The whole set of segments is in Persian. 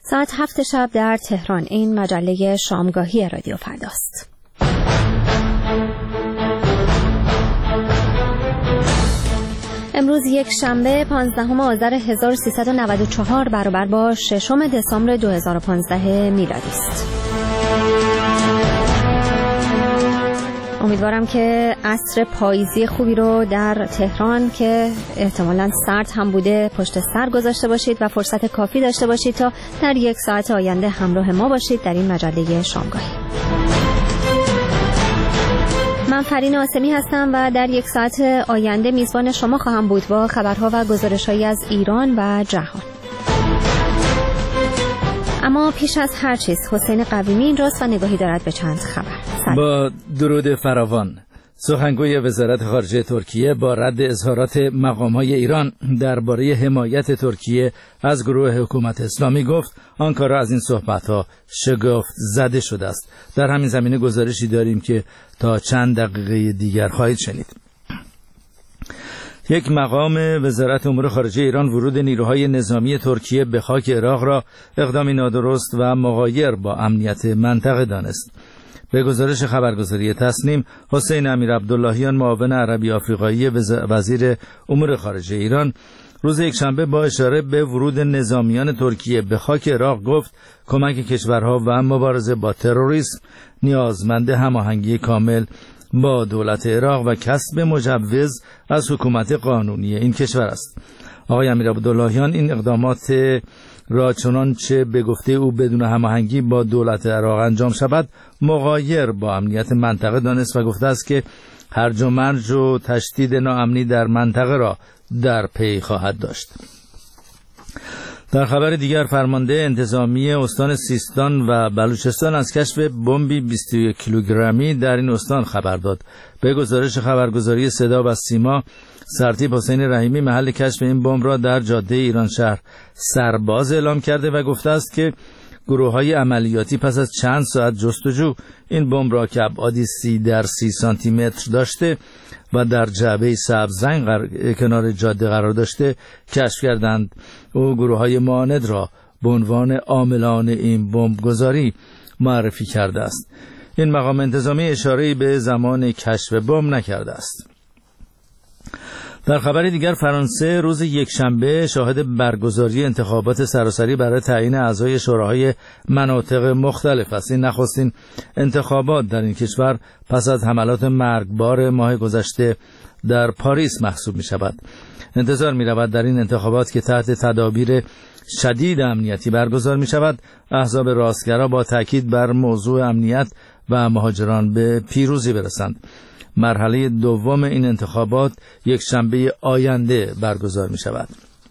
ساعت 7 شب در تهران. این مجله شامگاهی رادیو فرداست. امروز یک شنبه 15 آذر 1394 برابر با 6 دسامبر 2015 میلادی است. امیدوارم که عصر پاییزی خوبی رو در تهران که احتمالاً سرد هم بوده پشت سر گذاشته باشید و فرصت کافی داشته باشید تا در یک ساعت آینده همراه ما باشید در این مجله شامگاهی. من فرین آسمی هستم و در یک ساعت آینده میزبان شما خواهم بود با خبرها و گزارش‌هایی از ایران و جهان. اما پیش از هر چیز حسین قویمی اینجاست و نگاهی دارد به چند خبر. با درود فراوان. سخنگوی وزارت خارجه ترکیه با رد اظهارات مقام‌های ایران درباره حمایت ترکیه از گروه حکومت اسلامی گفت آنکارا از این صحبت‌ها شگفت زده شده است. در همین زمینه گزارشی داریم که تا چند دقیقه دیگر خواهید شنید. یک مقام وزارت امور خارجه ایران ورود نیروهای نظامی ترکیه به خاک عراق را اقدامی نادرست و مغایر با امنیت منطقه دانست. به گزارش خبرگزاری تسنیم، حسین امیر عبداللهیان معاون عربی آفریقایی وزیر امور خارجه ایران روز یکشنبه با اشاره به ورود نظامیان ترکیه به خاک عراق گفت کمک کشورها و مبارزه با تروریسم نیازمند هماهنگی کامل با دولت عراق و کسب مجوز از حکومت قانونی این کشور است. آقای امیر عبداللهیان این اقدامات را چنانچه به گفته او بدون هماهنگی با دولت عراق انجام شود مغایر با امنیت منطقه دانست و گفته است که هرج و مرج و تشدید ناامنی در منطقه را در پی خواهد داشت. در خبر دیگر فرمانده انتظامی استان سیستان و بلوچستان از کشف بمبی 21 کیلوگرمی در این استان خبر داد. به گزارش خبرگزاری صدا و سیما، سرتیپ حسین رحیمی محل کشف این بمب را در جاده ایران شهر سرباز اعلام کرده و گفته است که گروه‌های عملیاتی پس از چند ساعت جستجو این بمب را که ابعادی 30 در 30 سانتی متر داشته و در جعبه سبز رنگ کنار جاده قرار داشته کشف کردند. او گروه‌های معاند را به عنوان عاملان این بمب گذاری معرفی کرده است. این مقام انتظامی اشاره‌ای به زمان کشف بمب نکرده است. در خبر دیگر فرانسه روز یکشنبه شاهد برگزاری انتخابات سراسری برای تعیین اعضای شوراهای مناطق مختلف است. این نخستین انتخابات در این کشور پس از حملات مرگبار ماه گذشته در پاریس محسوب می شود. انتظار می رود در این انتخابات که تحت تدابیر شدید امنیتی برگزار می شود احزاب راستگرا با تاکید بر موضوع امنیت و مهاجران به پیروزی برسند. مرحله دوم این انتخابات یک شنبه آینده برگزار می شود.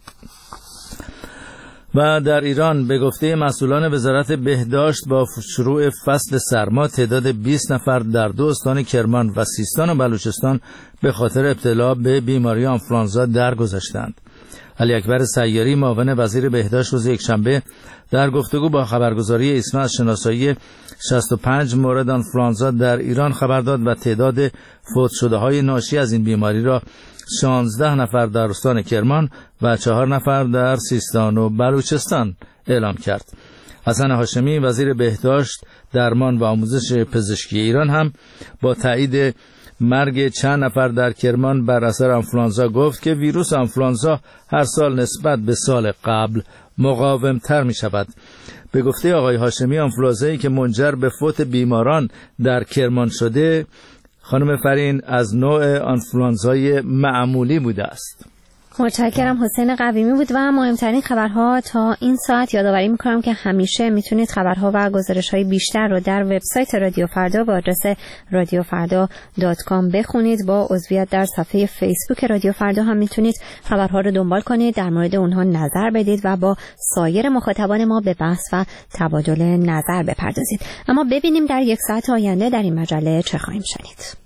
و در ایران به گفته مسئولان وزارت بهداشت با شروع فصل سرما تعداد 20 نفر در 2 استان کرمان و سیستان و بلوچستان به خاطر ابتلا به بیماری آنفولانزا درگذشتند. علی اکبر سیاری معاون وزیر بهداشت روز یکشنبه در گفتگو با خبرگزاری ایسنا از شناسایی 65 مورد آنفولانزا در ایران خبر داد و تعداد فوت شده های ناشی از این بیماری را 16 نفر در استان کرمان و 4 نفر در سیستان و بلوچستان اعلام کرد. حسن هاشمی وزیر بهداشت، درمان و آموزش پزشکی ایران هم با تایید مرگ چند نفر در کرمان بر اثر آنفولانزا گفت که ویروس آنفولانزا هر سال نسبت به سال قبل مقاوم‌تر می شود. به گفته آقای هاشمی آنفولانزایی که منجر به فوت بیماران در کرمان شده خانم فرین از نوع آنفولانزای معمولی بوده است. متشکرم. حسین قویمی بود و مهمترین خبرها تا این ساعت. یادآوری میکنم که همیشه میتونید خبرها و گزارش‌های بیشتر رو در وبسایت رادیو فردا با آدرس radiofarda.com بخونید. با عضویت در صفحه فیسبوک رادیو فردا هم میتونید خبرها رو دنبال کنید، در مورد اونها نظر بدید و با سایر مخاطبان ما به بحث و تبادل نظر بپردازید. اما ببینیم در یک ساعت آینده در این مجله چه خواهیم شنید.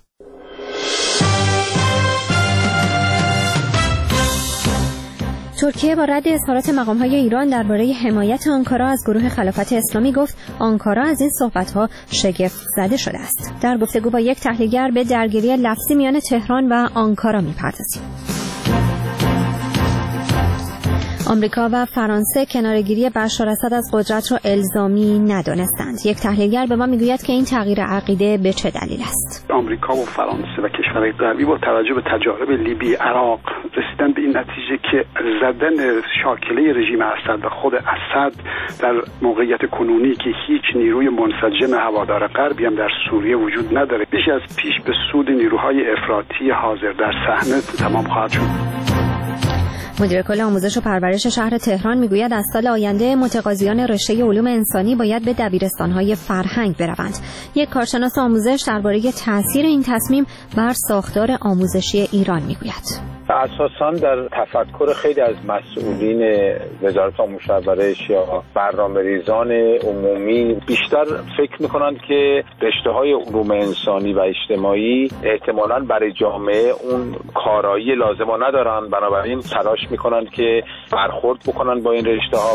ترکیه با رد اظهارات مقام‌های ایران درباره حمایت آنکارا از گروه خلافت اسلامی گفت آنکارا از این صحبت‌ها شگفت زده شده است. در گفتگو با یک تحلیلگر به درگیری لفظی میان تهران و آنکارا می‌پردازیم. آمریکا و فرانسه کناره‌گیری بشار اسد از قدرت را الزامی ندانستند. یک تحلیلگر به ما میگوید که این تغییر عقیده به چه دلیل است؟ آمریکا و فرانسه و کشورهای غربی با توجه به تجارب لیبی، عراق رسیدن به این نتیجه که زدن شاکله رژیم اسد و خود اسد در موقعیت کنونی که هیچ نیروی منسجم هوادار غربی هم در سوریه وجود نداره، بیش از پیش به سود نیروهای افراطی حاضر در صحنه تمام خواهد شد. مدیر کل آموزش و پرورش شهر تهران میگوید از سال آینده متقاضیان رشته علوم انسانی باید به دبیرستان‌های فرهنگ بروند. یک کارشناس آموزش درباره تاثیر این تصمیم بر ساختار آموزشی ایران میگوید. اساساً در تفکر خیلی از مسئولین وزارت آموزش و پرورش یا برنامه‌ریزان عمومی بیشتر فکر می‌کنند که رشته‌های علوم انسانی و اجتماعی احتمالاً برای جامعه اون کارایی لازم ندارن، بنابراین تلاش می‌کنند که برخورد بکنن با این رشته‌ها.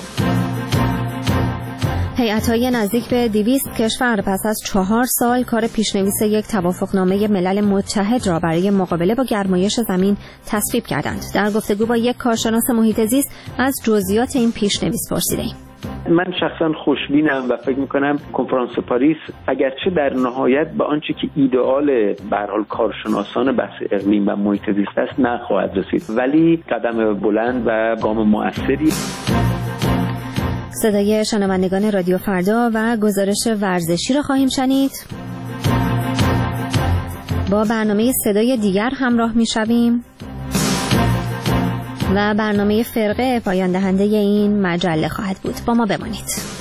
هیئت‌های نزدیک به 200 کشور پس از 4 سال کار پیشنویس یک توافقنامه ملل متحد را برای مقابله با گرمایش زمین تصویب کردند. در گفتگو با یک کارشناس محیط زیست از جزئیات این پیشنویس پرسیدیم. من شخصا خوشبینم و فکر میکنم کنفرانس پاریس اگرچه در نهایت به آنچه که ایدئال به هر حال کارشناسان بحث اقلیم و محیط زیست است نخواهد رسید، ولی قدم بلند و گام مؤثری. صدای شنوندگان رادیو فردا و گزارش ورزشی را خواهیم شنید. با برنامه صدای دیگر همراه می‌شویم و برنامه فرقه پایان دهنده این مجله خواهد بود. با ما بمانید.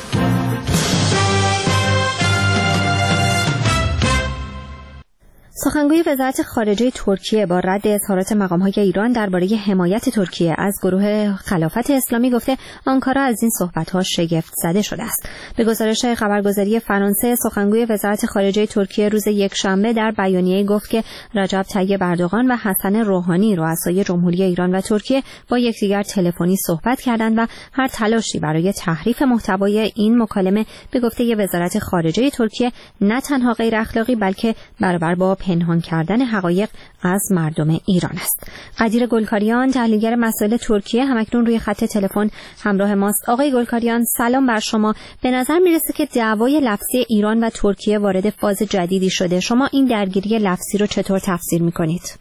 سخنگوی وزارت خارجه ترکیه با رد اظهارات مقام‌های ایران درباره حمایت ترکیه از گروه خلافت اسلامی گفته آنکارا از این صحبت‌ها شگفت زده شده است. به گزارش خبرگزاری فرانسه، سخنگوی وزارت خارجه ترکیه روز یکشنبه در بیانیه‌ای گفت که رجب طیب اردوغان و حسن روحانی رؤسای جمهوری ایران و ترکیه با یکدیگر تلفنی صحبت کردند و هر تلاشی برای تحریف محتوای این مکالمه به گفته وزارت خارجه ترکیه نه تنها غیر اخلاقی بلکه برابر با پنهان کردن حقایق از مردم ایران است. قدیر گلکاریان، تحلیلگر مسائل ترکیه، همکنون روی خط تلفن همراه ماست. آقای گلکاریان، سلام بر شما. به نظر میرسه که دعوای لفظی ایران و ترکیه وارد فاز جدیدی شده. شما این درگیری لفظی رو چطور تفسیر میکنید؟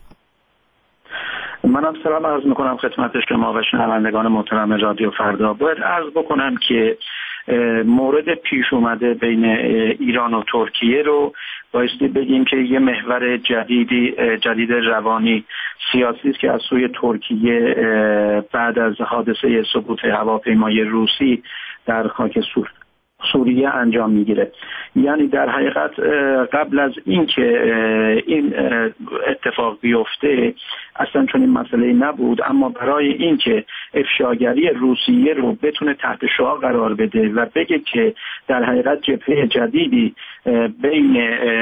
منم سلام عرض میکنم خدمت شما و شنوندگان محترم رادیو فردا. باید عرض بکنم که مورد پیش اومده بین ایران و ترکیه رو بایستی بگیم که یه محور جدید روانی سیاسی است که از سوی ترکیه بعد از حادثه سقوط هواپیمای روسی در خاک سوریه انجام میگیره. یعنی در حقیقت قبل از اینکه این اتفاق بیفته اصلا چون این مسئله نبود، اما برای اینکه افشاگری روسیه رو بتونه تحت شعاع قرار بده و بگه که در حقیقت جبهه جدیدی بین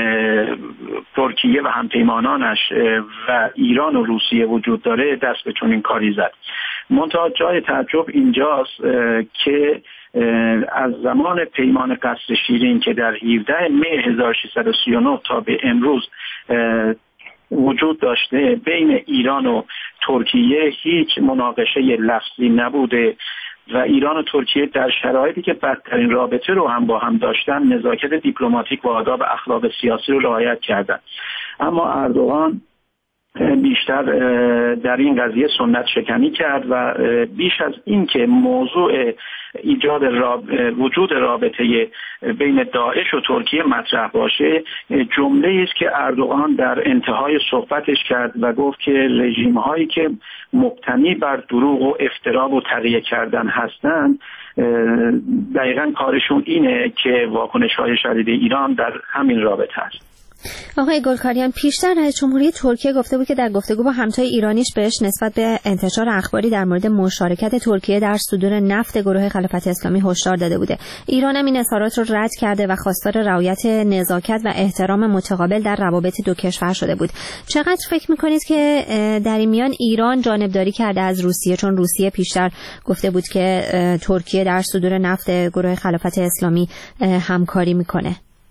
ترکیه و همپیمانانش و ایران و روسیه وجود داره، دست به چنین کاری زد. منتها جای تعجب اینجاست که از زمان پیمان قصر شیرین که در 17 می 1639 تا به امروز وجود داشته بین ایران و ترکیه هیچ مناقشه لفظی نبوده و ایران و ترکیه در شرایطی که بدترین رابطه رو هم با هم داشتن نزاکت دیپلماتیک و آداب اخلاق سیاسی رو رعایت کردن. اما اردوغان بیشتر در این قضیه سنت شکنی کرد و بیش از این که موضوع ایجاد وجود رابطه بین داعش و ترکیه مطرح باشه، جمله است که اردوغان در انتهای صحبتش کرد و گفت که رژیم هایی که مبتنی بر دروغ و افترا و تقیه کردن هستند دقیقاً کارشون اینه که واکنش های شدید ایران در همین رابطه است. آقای گلکاریان، پیشتر رئیس جمهوری ترکیه گفته بود که در گفتگو با همتای ایرانیش بهش نسبت به انتشار اخباری در مورد مشارکت ترکیه در صدور نفت گروه خلافت اسلامی هشدار داده بوده. ایران هم این اظهارات رو رد کرده و خواستار رعایت نزاکت و احترام متقابل در روابط دو کشور شده بود. چقدر فکر می‌کنید که در این میان ایران جانبداری کرده از روسیه، چون روسیه پیشتر گفته بود که ترکیه در صدور نفت گروه خلافت اسلامی همکاری می‌کنه؟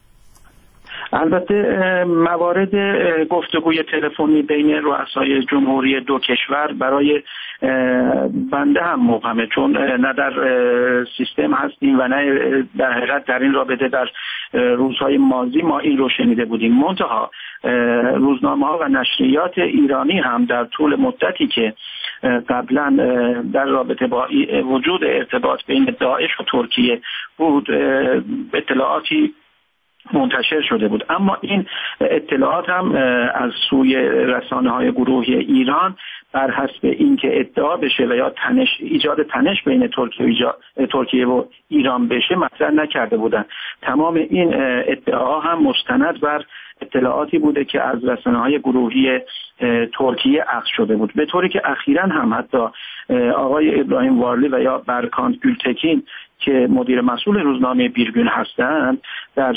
البته موارد گفتگوی تلفنی بین رؤسای جمهوری دو کشور برای بنده هم مبهمه، چون نه در سیستم هستیم و نه در حقیقت در این رابطه در روزهای ماضی ما این رو شنیده بودیم. منتها روزنامه‌ها و نشریات ایرانی هم در طول مدتی که قبلا در رابطه با وجود ارتباط بین داعش و ترکیه بود اطلاعاتی منتشر شده بود، اما این اطلاعات هم از سوی رسانه‌های گروهی ایران بر حسب اینکه ادعا بشه و یا ایجاد تنش بین ترکیه و ایران بشه مطرح نکرده بودند. تمام این ادعاها هم مستند بر اطلاعاتی بوده که از رسانه‌های گروهی ترکیه اخذ شده بود، به طوری که اخیراً هم حتی آقای ابراهیم وارلی و یا برکان گültekin که مدیر مسئول روزنامه بیرگün هستند در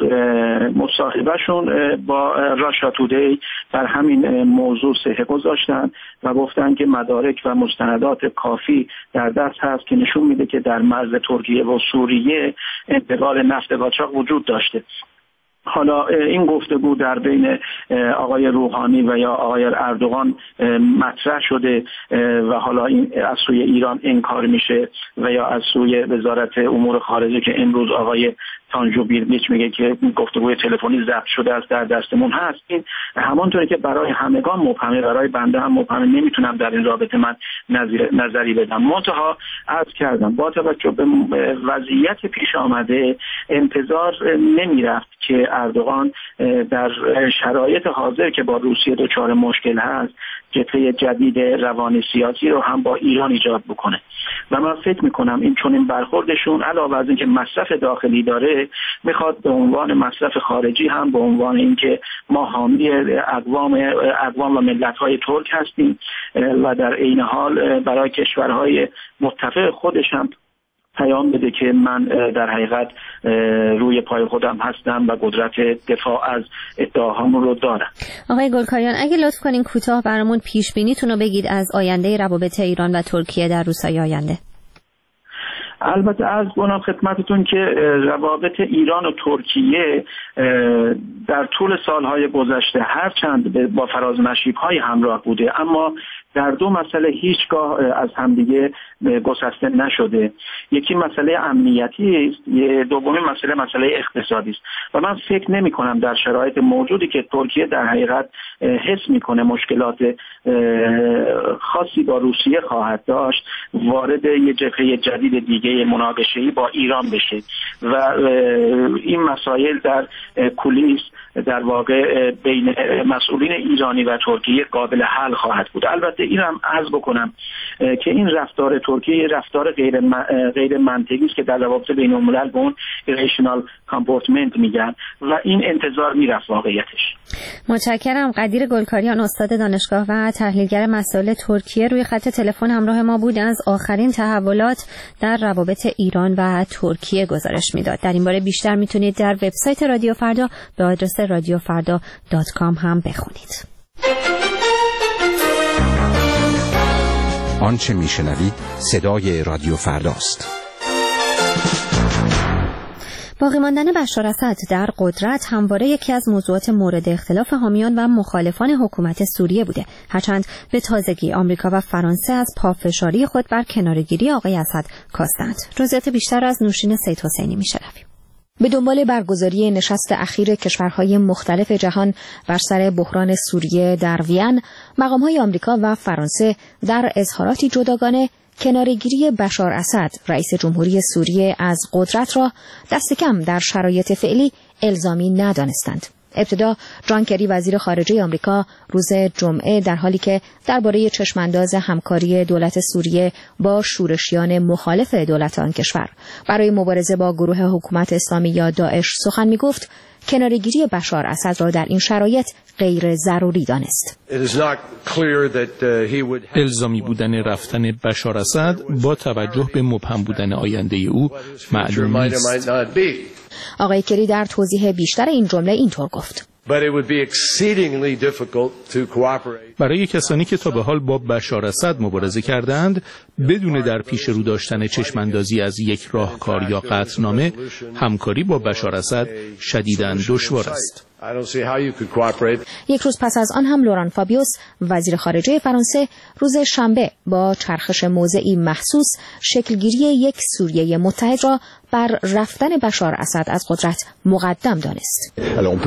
مصاحبهشون با راشا تودی بر همین موضوع صحه گذاشتن و گفتن که مدارک و مستندات کافی در دست هست که نشون میده که در مرز ترکیه و سوریه انتقال نفت قاچاق وجود داشته. حالا این گفتگو در بین آقای روحانی و یا آقای اردوغان مطرح شده و حالا این از سوی ایران انکار میشه و یا از سوی وزارت امور خارجه که امروز آقای تانجو بیرمیچ میگه که گفتگوی تلفنی ضبط شده است در دستمون هست. این همونطوری که برای همگان مبهمه، برای بنده هم مبهمه، نمیتونم در این رابطه من نظری بدم. منتها عرض کردم با توجه به وضعیت پیش آمده انتظار نمیرفت که اردوغان در شرایط حاضر که با روسیه دچار مشکل هست جبهه جدید روانی سیاسی رو هم با ایران ایجاد بکنه و من فکر میکنم این چون این برخوردشون علاوه از اینکه مصرف داخلی داره میخواد به عنوان مصرف خارجی هم به عنوان اینکه ما حامی اقوام و ملت‌های ترک هستیم و در عین حال برای کشورهای متفق خودش هم پیام بده که من در حقیقت روی پای خودم هستم و قدرت دفاع از ادعاهامون رو دارم. آقای گلکاریان اگه لطف کنین کوتاه برامون پیش بینیتون رو بگید از آینده روابط ایران و ترکیه در روزهای آینده. البته عرض کنم خدمتتون که روابط ایران و ترکیه در طول سالهای گذشته هرچند با فراز و نشیب‌های همراه بوده اما در دو مسئله هیچگاه از همدیگه گسسته نشده. یکی مسئله امنیتی است، دومی مسئله اقتصادی است و من فکر نمی کنم در شرایط موجودی که ترکیه در حقیقت حس میکنه مشکلات خاصی با روسیه خواهد داشت وارد یه جبهه جدید دیگه مناقشه‌ای با ایران بشه و این مسائل در کولیس در واقع بین مسئولین ایرانی و ترکیه قابل حل خواهد بود. البته اینم عرض بکنم که این رفتار ترکیه رفتار غیر منطقی است که در روابط بین الملل به اون ریشنال کامپورتمنت میگن و این انتظار میرفت واقعیتش. متشکرم. قدیر گلکاریان استاد دانشگاه و تحلیلگر مسائل ترکیه روی خط تلفن همراه ما بود. از آخرین تحولات در روابط ایران و ترکیه گزارش میداد. در این باره بیشتر میتونید در وبسایت رادیو فردا به آدرس radiofarda.com هم بخونید. آنچه میشنوید صدای رادیو فرداست. باقی ماندن بشار اسد در قدرت همواره یکی از موضوعات مورد اختلاف حامیان و مخالفان حکومت سوریه بوده، هرچند به تازگی آمریکا و فرانسه از پافشاری خود بر کناره‌گیری آقای اسد کاستند. جزئیات بیشتر از نوشین سید حسینی میشنویم. به دنبال برگزاری نشست اخیر کشورهای مختلف جهان بر سر بحران سوریه در وین، مقام‌های آمریکا و فرانسه در اظهاراتی جداگانه کناره‌گیری بشار اسد رئیس جمهوری سوریه از قدرت را دست کم در شرایط فعلی الزامی ندانستند. ابتدا جان کری وزیر خارجه آمریکا روز جمعه در حالی که درباره چشمانداز همکاری دولت سوریه با شورشیان مخالف دولت آن کشور برای مبارزه با گروه حکومت اسلامی یا داعش سخن می‌گفت، کناره‌گیری بشار اسد را در این شرایط غیر ضروری دانست. الزامی بودن رفتن بشار اسد با توجه به مبهم بودن آینده او معلوم نیست. آقای کری در توضیح بیشتر این جمله اینطور گفت: برای کسانی که تا به حال با بشار اسد مبارزه کردند بدون در پیش رو داشتن چشماندازی از یک راهکار یا قطعنامه، همکاری با بشار اسد شدیداً دشوار است. یک روز پس از آن هم لوران فابیوس وزیر خارجه فرانسه روز شنبه با چرخش موضعی محسوس شکلگیری یک سوریه متحد را بر رفتن بشار اسد از قدرت مقدم دانست.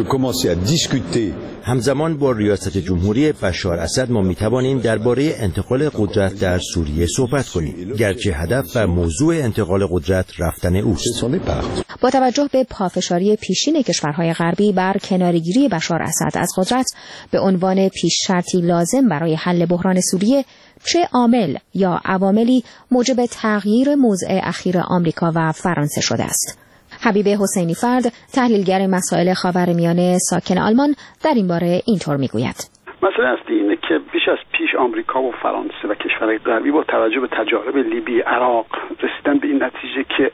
همزمان با ریاست جمهوری بشار اسد ما میتوانیم درباره انتقال قدرت در سوریه صحبت کنیم، گرچه هدف و موضوع انتقال قدرت رفتن اوست. با توجه به پافشاری پیشین کشورهای غربی بر کناره‌گیری بشار اسد از قدرت به عنوان پیش شرطی لازم برای حل بحران سوریه، چه عامل یا عواملی موجب تغییر موضع اخیر آمریکا و فرانسه شده است؟ حبیب حسینی فرد، تحلیلگر مسائل خاورمیانه ساکن آلمان، در این باره اینطور میگوید: مسئله اصلی اینه که بیش از پیش آمریکا و فرانسه و کشورهای غربی با توجه به تجارب لیبی، عراق رسیدن به این نتیجه که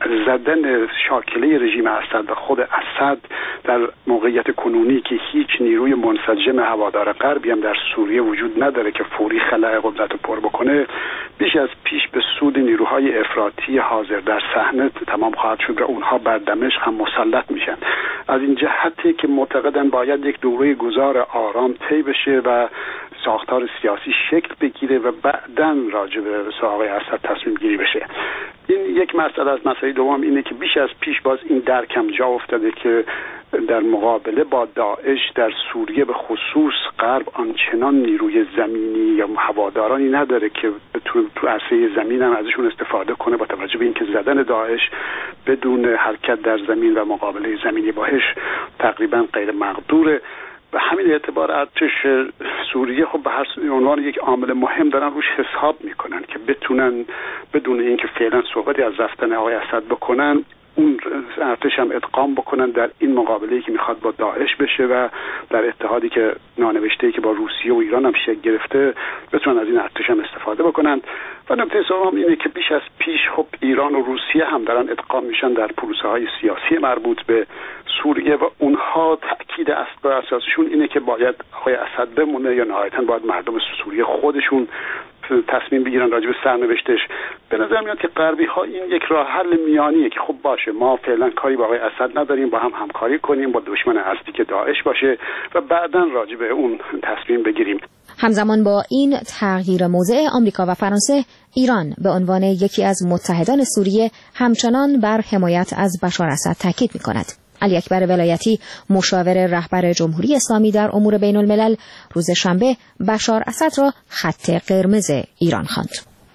زدن شاکله رژیم اسد و خود اسد در موقعیت کنونی که هیچ نیروی منسجم هوادار غربی هم در سوریه وجود نداره که فوری خلأ قدرت رو پر بکنه، بیش از پیش به سود نیروهای افراطی حاضر در صحنه تمام خواهد شد و اونها بر دمشق هم مسلط میشن. از این جهتی که معتقدن باید یک دوره گذار آرام طی بشه و ساختار سیاسی شکل بگیره و بعداً راجع به آقای اسد تصمیم گیری بشه. این یک مسئله از مسئله دوم اینه که بیش از پیش باز این درکم جا افتاده که در مقابله با داعش در سوریه به خصوص غرب آنچنان نیروی زمینی یا هوادارانی نداره که تو عرصه زمین هم ازشون استفاده کنه، با توجه به اینکه زدن داعش بدون حرکت در زمین و مقابله زمینی باهش تقریبا غیر مقدوره. و همین اعتبار ارتش سوریه خب به هر عنوان یک عامل مهم دارن روش حساب میکنن که بتونن بدون اینکه فعلا صحبتی از رفتن آقای اسد بکنن، اون ارتش هم ادغام بکنن در این مقابله‌ای که میخواد با داعش بشه و در اتحادی که نانوشته‌ای که با روسیه و ایران هم شکل گرفته بتونن از این ارتش هم استفاده بکنن. و نکته سوم اینه که بیش از پیش خب ایران و روسیه هم دارن ادغام میشن در پروسه‌های سیاسی مربوط به سوریه و اونها تأکید اساسشون اینه که باید آقای اسد بمونه یا نهایتاً باید مردم سوریه خودشون تصمیم بگیرن راجع به سرنوشتش. به نظر میاد که غربی ها این یک راه حل میانیه که خب باشه ما فعلا کاری با آقای اسد نداریم، با هم همکاری کنیم با دشمن اصلی که داعش باشه و بعداً راجع به اون تصمیم بگیریم. همزمان با این تغییر موضع آمریکا و فرانسه، ایران به عنوان یکی از متحدان سوریه همچنان بر حمایت از بشار اسد تاکید می‌کند. علی اکبر ولایتی، مشاور رهبر جمهوری اسلامی در امور بین الملل، روز شنبه بشار اسد را خط قرمز ایران خواند.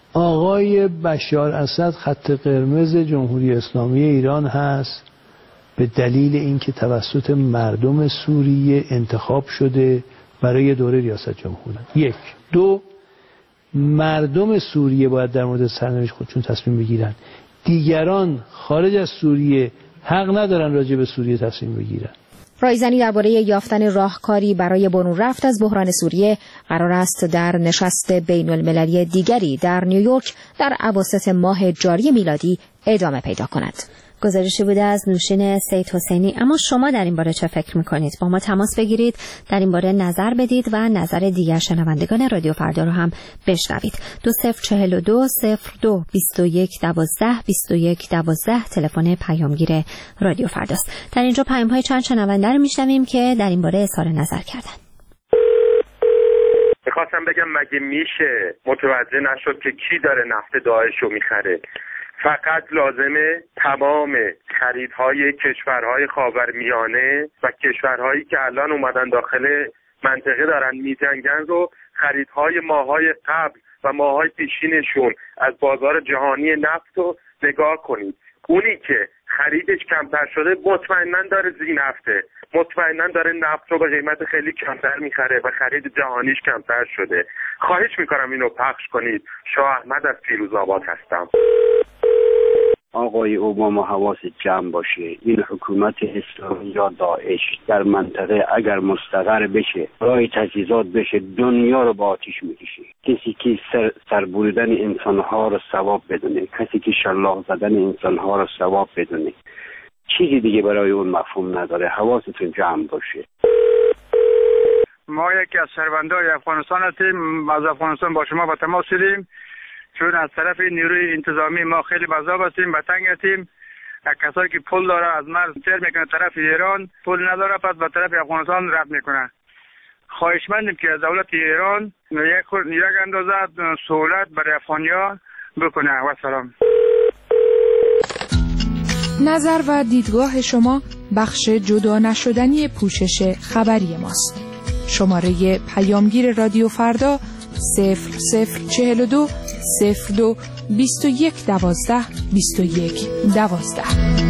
آقای بشار اسد خط قرمز جمهوری اسلامی ایران هست به دلیل اینکه توسط مردم سوریه انتخاب شده برای دوره ریاست جمهوری. 1. 2. مردم سوریه باید در مورد سرنوشت خودشون تصمیم بگیرن. دیگران خارج از سوریه حق ندارن راجع به سوریه تصمیم بگیرن. رایزنی درباره یافتن راهکاری برای برون رفت از بحران سوریه قرار است در نشست بین المللی دیگری در نیویورک در اواسط ماه جاری میلادی ادامه پیدا کند. گزارشی بوده از نوشین سید حسینی. اما شما در این باره چه فکر میکنید؟ با ما تماس بگیرید، در این باره نظر بدید و نظر دیگر شنوندگان رادیو فردا رو هم بشنوید. 2042 02 21 12 21 12 تلفن پیامگیر رادیو فرداست. در اینجا پیام‌های چند شنونده رو میشنویم که در این باره اظهار نظر کردن. میخواستم بگم مگه میشه متوجه نشد که کی داره نفت داعش رو میخره؟ فقط لازمه تمام خریدهای کشورهای خاورمیانه و کشورهایی که الان اومدن داخل منطقه دارن میجنگن رو خریدهای ماهای قبل و ماهای پیشینشون از بازار جهانی نفت رو نگاه کنید. اونی که خریدش کمتر شده مطمئناً داره نفته، مطمئناً داره نفت رو به قیمت خیلی کمتر میخره و خرید جهانیش کمتر شده. خواهش میکنم اینو پخش کنید. شاه احمد از پیروزآباد هستم. آقای اوباما حواس جمع باشه. این حکومت اسلامی یا داعش در منطقه اگر مستقر بشه، راه تجهیزات بشه، دنیا رو با آتیش میکشه. کسی که سربریدن انسانها رو ثواب بدونه، کسی که شلاق زدن انسانها رو ثواب بدونه، چیزی دیگه برای اون مفهوم نداره. حواستون جمع باشه. ما یکی از شهروندان افغانستان هستیم. از افغانستان با شما با تماس شدیم چون از طرف نیروی انتظامی ما خیلی عذاب هستیم و تنگ هستیم کسایی که پول داره از مرز سیر میکنه طرف ایران، پول نداره پس به طرف افغانستان رد میکنه. خواهشمندیم که از دولت ایران یک اندازه سهولت برای افغانیا بکنه. و سلام. نظر و دیدگاه شما بخش جدا نشدنی پوشش خبری ماست. شماره پیامگیر رادیو فردا 0042 02 21 12 21 12.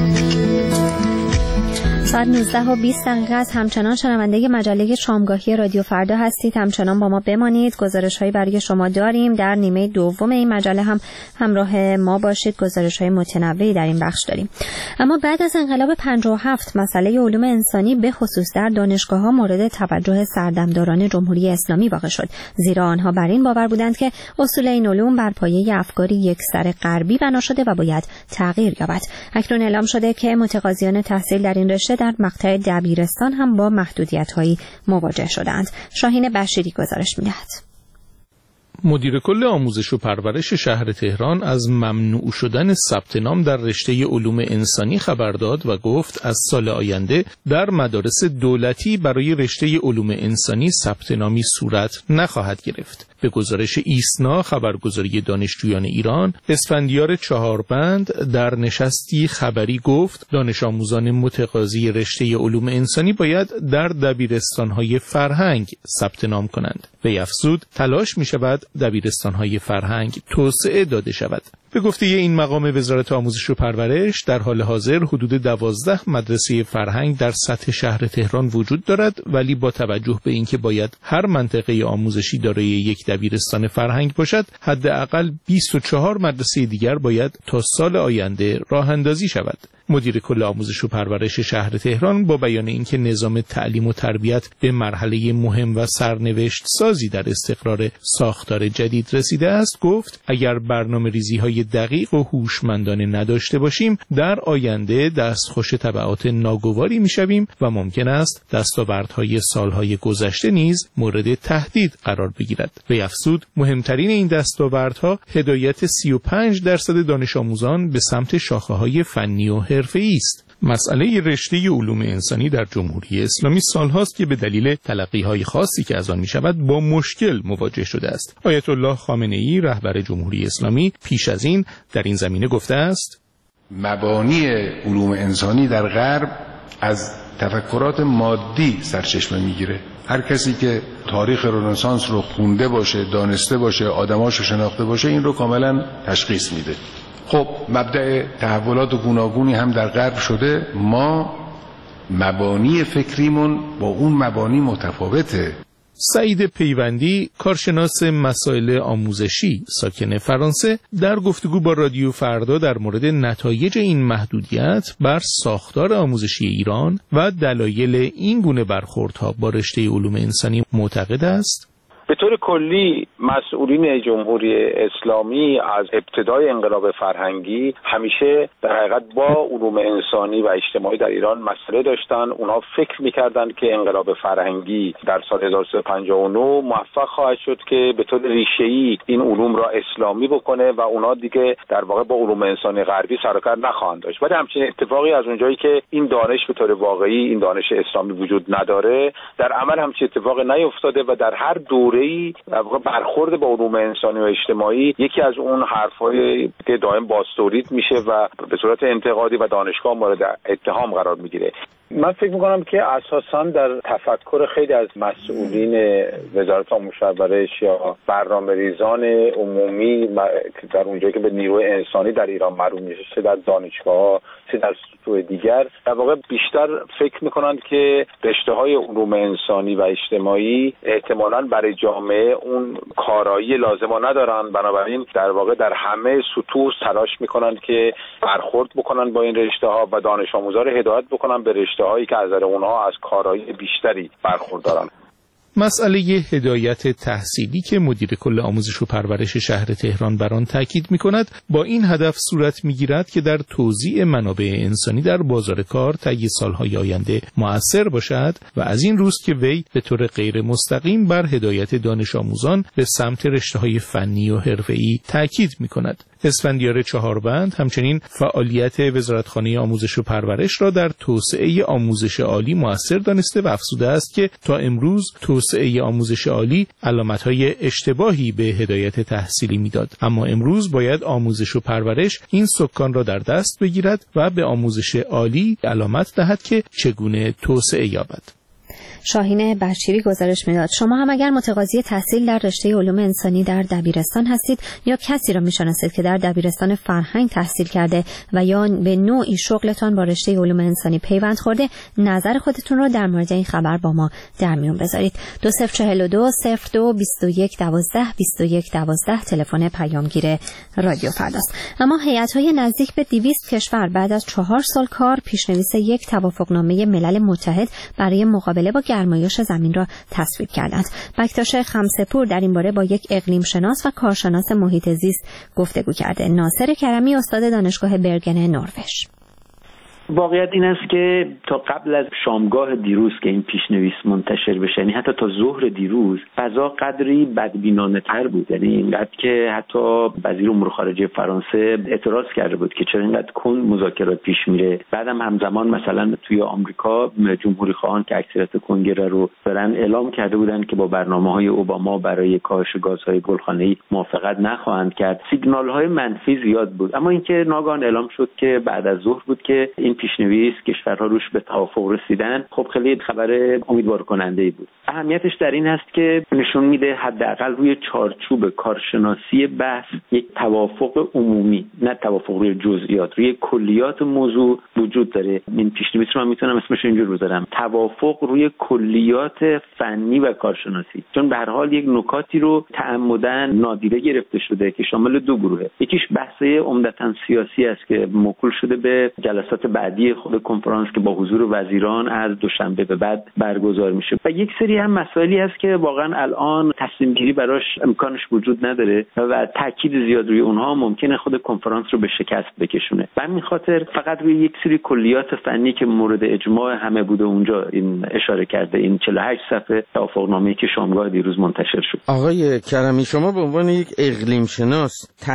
ساعت 19:20 است. همچنان شنونده مجله شامگاهی رادیو فردا هستید. همچنان با ما بمانید. گزارش‌هایی برای شما داریم. در نیمه دوم این مجله هم همراه ما باشید. گزارش‌های متنوعی در این بخش داریم. اما بعد از انقلاب 57 مسئله علوم انسانی به خصوص در دانشگاه‌ها مورد توجه سردمداران جمهوری اسلامی واقع شد، زیرا آنها بر این باور بودند که اصول این علوم بر پایه افکاری یکسر غربی بنا شده و باید تغییر یابد. اکنون اعلام شده که متقاضیان تحصیل در این رشته در مقطع دبیرستان هم با محدودیت‌هایی مواجه شدند. شاهین بشیری گزارش می‌دهد. مدیر کل آموزش و پرورش شهر تهران از ممنوع شدن ثبت نام در رشته علوم انسانی خبر داد و گفت از سال آینده در مدارس دولتی برای رشته علوم انسانی ثبت نامی صورت نخواهد گرفت. به گزارش ایسنا خبرگزاری دانشجویان ایران، اسفندیار 4 بند در نشستی خبری گفت دانش آموزان متقاضی رشته علوم انسانی باید در دبیرستان‌های فرهنگ ثبت نام کنند. وی افزود تلاش می‌شود دبیرستان‌های فرهنگ توسعه داده شود. به گفته این مقام وزارت آموزش و پرورش در حال حاضر حدود 12 مدرسه فرهنگ در سطح شهر تهران وجود دارد، ولی با توجه به اینکه باید هر منطقه آموزشی دارای یک دبیرستان فرهنگ باشد، حداقل 24 مدرسه دیگر باید تا سال آینده راه اندازی شود. مدیر کل آموزش و پرورش شهر تهران با بیان اینکه نظام تعلیم و تربیت به مرحله مهم و سرنوشت سازی در استقرار ساختار جدید رسیده است، گفت اگر برنامه‌ریزی‌های دقیق و هوشمندانه نداشته باشیم در آینده دستخوش تبعات ناگواری می‌شویم و ممکن است دستاوردهای سالهای گذشته نیز مورد تهدید قرار بگیرد. وی افزود مهمترین این دستاوردها هدایت 35% دانش آموزان به سمت شاخه‌های فنی و حرفه‌ای است. مسئله رشته علوم انسانی در جمهوری اسلامی سالهاست که به دلیل تلقی‌های خاصی که از آن می‌شود با مشکل مواجه شده است. آیت الله خامنه‌ای رهبر جمهوری اسلامی پیش از این در این زمینه گفته است: مبانی علوم انسانی در غرب از تفکرات مادی سرچشمه می‌گیره. هر کسی که تاریخ رنسانس رو خونده باشه، دانسته باشه، آدماشو شناخته باشه، این رو کاملا تشخیص میده. خب مبدأ تحولات گوناگونی هم در غرب شده، ما مبانی فکریمون با اون مبانی متفاوته. سعید پیوندی کارشناس مسائل آموزشی ساکن فرانسه در گفتگو با رادیو فردا در مورد نتایج این محدودیت بر ساختار آموزشی ایران و دلایل این گونه برخوردها با رشته علوم انسانی معتقد است: به طور کلی مسئولین جمهوری اسلامی از ابتدای انقلاب فرهنگی همیشه در حقیقت با علوم انسانی و اجتماعی در ایران مسئله داشتن. اونها فکر می‌کردند که انقلاب فرهنگی در سال 1359 موفق خواهد شد که به طور ریشه‌ای این علوم را اسلامی بکنه و اونها دیگه در واقع با علوم انسانی غربی سر و کار نخواهند داشت. ولی همچنین اتفاقی از اونجایی که این دانش به طور واقعی این دانش اسلامی وجود نداره، در عمل همچین اتفاقی نیفتاده و در هر دوره‌ای برخورد با علوم انسانی و اجتماعی یکی از اون حرفایی که دائم باستولید میشه و به صورت انتقادی و دانشگاه مورد اتهام قرار میگیره. من فکر میکنم که اساساً در تفکر خیلی از مسئولین وزارت آموزش و پرورش یا برنامه‌ریزان عمومی در اونجایی که به نیروی انسانی در ایران معلوم میشه، چه در دانشگاه‌ها چه در سطوح دیگر، در واقع بیشتر فکر میکنند که رشته‌های علوم انسانی و اجتماعی احتمالاً برای جامعه اون کارایی لازم ندارن، بنابراین در واقع در همه سطوح تلاش میکنند که برخورد بکنن با این رشته‌ها و دانش آموزا رو هدایت بکنن به رشته‌هایی که از نظر اونها از کارایی بیشتری برخوردارن. مسئله هدایت تحصیلی که مدیر کل آموزش و پرورش شهر تهران بر آن تاکید می‌کند با این هدف صورت می‌گیرد که در توزیع منابع انسانی در بازار کار طی سال‌های آینده مؤثر باشد و از این روز که وی به طور غیر مستقیم بر هدایت دانش آموزان به سمت رشته‌های فنی و حرفه‌ای تاکید می‌کند. اسفندیار 4 بند همچنین فعالیت وزارتخانه آموزش و پرورش را در توسعه آموزش عالی مؤثر دانسته و افزوده است که تا امروز توسعه آموزش عالی علامت‌های اشتباهی به هدایت تحصیلی میداد، اما امروز باید آموزش و پرورش این سکان را در دست بگیرد و به آموزش عالی علامت دهد که چگونه توسعه یابد. شاهین بشیری گزارش میداد. شما هم اگر متقاضی تحصیل در رشته علوم انسانی در دبیرستان هستید یا کسی را میشناسید که در دبیرستان فرهنگ تحصیل کرده و یا به نوعی شغلتان با رشته علوم انسانی پیوند خورده، نظر خودتون رو در مورد این خبر با ما در میون بذارید. 2042 02 21 12 21 12 تلفن پیامگیر رادیو فرداست. اما هیئت‌های نزدیک به 200 کشور بعد از 4 سال کار پیشنویس یک توافقنامه ملل متحد برای مقابله با گرمایش زمین را تصویب کردند. بکتاش خمسه‌پور در این باره با یک اقلیم شناس و کارشناس محیط زیست گفتگو کرده. ناصر کرمی استاد دانشگاه برگن نروژ: واقعیت این است که تا قبل از شامگاه دیروز که این پیشنویس منتشر بشه، یعنی حتی تا ظهر دیروز، فضا قدری بدبینانه تر بود. یعنی اینقدر که حتی وزیر امور خارجه فرانسه اعتراض کرده بود که چرا اینقدر کند مذاکرات پیش میره. بعدم همزمان مثلا توی آمریکا جمهوری خواهان که اکثریت کنگره رو دارن اعلام کرده بودن که با برنامه‌های اوباما برای کاهش گازهای گلخانه‌ای موافقت نخواهند کرد. سیگنال‌های منفی زیاد بود، اما اینکه ناگهان اعلام شد که بعد از ظهر بود که این پیشنویس کشورها روش به توافق رسیدن، خب خیلی خبر امیدوار کننده‌ای بود. اهمیتش در این هست که نشون میده حداقل روی چارچوب کارشناسی بحث یک توافق عمومی، نه توافق روی جزئیات، روی کلیات موضوع وجود داره. این پیشنویس رو من میتونم اسمش اینجوری بذارم: توافق روی کلیات فنی و کارشناسی، چون به هر حال یک نکاتی رو تعمدن نادیده گرفته شده که شامل دو گروهه. یکیش بحث عمدتاً سیاسی است که موکول شده به جلسات بعدی خود کنفرانس که با حضور وزیران از دوشنبه به بعد برگزار میشه، و یک سری هم مسائلی هست که واقعا الان تصمیم گیری براش امکانش وجود نداره و تاکید زیاد روی اونها ممکنه خود کنفرانس رو به شکست بکشونه. به همین خاطر فقط روی یک سری کلیات فنی که مورد اجماع همه بوده اونجا این اشاره کرده. این 48 صفحه توافقنامه‌ای که شامگاه دیروز منتشر شد. آقای کرمی، شما به عنوان یک اقلیم شناس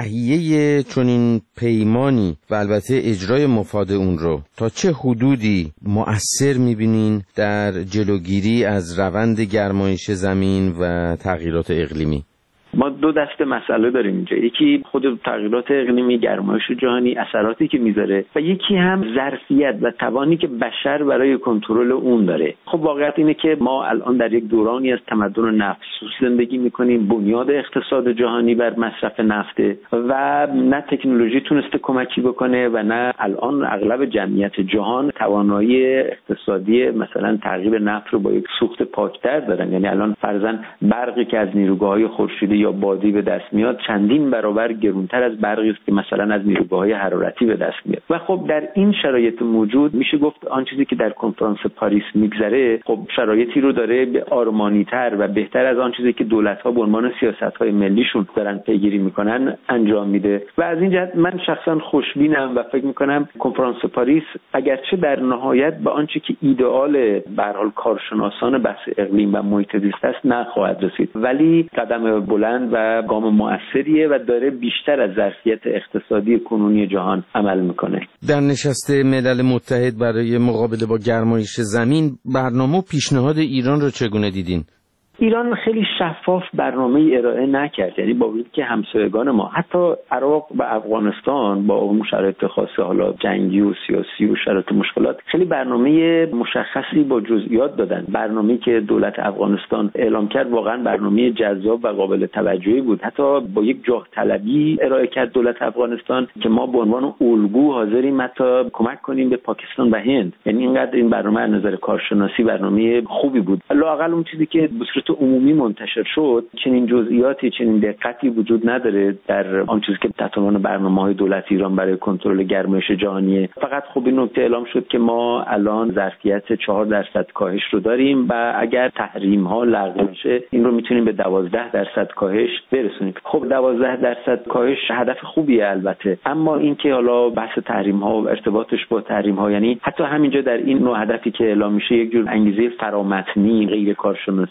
تهیه چنین پیمانی و البته اجرای مفاد اون رو تا چه حدودی مؤثر می‌بینین در جلوگیری از روند گرمایش زمین و تغییرات اقلیمی؟ ما دو دسته مسئله داریم اینجا. یکی خود تغییرات اقلیمی، گرمایش جهانی، اثراتی که میذاره، و یکی هم ظرفیت و توانی که بشر برای کنترل اون داره. خب واقعیت اینه که ما الان در یک دورانی از تمدن نفت‌سوز زندگی میکنیم. بنیاد اقتصاد جهانی بر مصرف نفته و نه تکنولوژی تونسته کمکی بکنه و نه الان اغلب جمعیت جهان توانایی اقتصادی مثلا تغییر نفت رو با یک سوخت پاکتر دارن. یعنی الان فرضاً برقی که از نیروگاه‌های خورشیدی یا بادی به دست میاد چندین برابر گرانتر از برقی است که مثلا از نیروگاه‌های حرارتی به دست میاد. و خب در این شرایط موجود میشه گفت آن چیزی که در کنفرانس پاریس میگذره خب شرایطی رو داره به آرمانی‌تر و بهتر از آن چیزی که دولت‌ها به عنوان سیاست‌های ملیشون دارن پیگیری میکنن انجام میده. و از این جهت من شخصا خوشبینم و فکر میکنم کنفرانس پاریس اگرچه در نهایت به آنچه که ایدئال به هر حال کارشناسان بحث اقلیم و محیط زیست است نخواهد رسید، ولی قدم بلند و گام مؤثریه و داره بیشتر از ظرفیت اقتصادی کنونی جهان عمل میکنه. در نشست ملل متحد برای مقابله با گرمایش زمین برنامه و پیشنهاد ایران رو چگونه دیدین؟ ایران خیلی شفاف برنامه ارائه نکرد. یعنی با وجود که همسایگان ما حتی عراق و افغانستان با اون شرایط خاصه حالا جنگی و سیاسی و شرایط مشکلات خیلی برنامه مشخصی با جزئیات دادن. برنامه‌ای که دولت افغانستان اعلام کرد واقعا برنامه جذاب و قابل توجهی بود. حتی با یک جاه طلبی ارائه کرد دولت افغانستان که ما به عنوان الگو حاضریم حتی کمک کنیم به پاکستان و هند. یعنی اینقدر این برنامه از نظر کارشناسی برنامه خوبی بود. لااقل اون چیزی که عمومی منتشر شد چنین جزئیاتی، چنین دقتی وجود نداره در آن چیزی که تحت عنوان برنامه‌های دولت ایران برای کنترل گرمایش جهانی. فقط خب این نکته اعلام شد که ما الان ظرفیت 4% کاهش رو داریم و اگر تحریم‌ها لغو بشه این رو میتونیم به 12% کاهش برسونیم. خب 12% کاهش هدف خوبیه البته، اما اینکه حالا بحث تحریم‌ها و ارتباطش با تحریم‌ها، یعنی حتی همینجا در این نوع هدفی که اعلام میشه یک جور انگیزه فرامتنی، غیر کارشناسی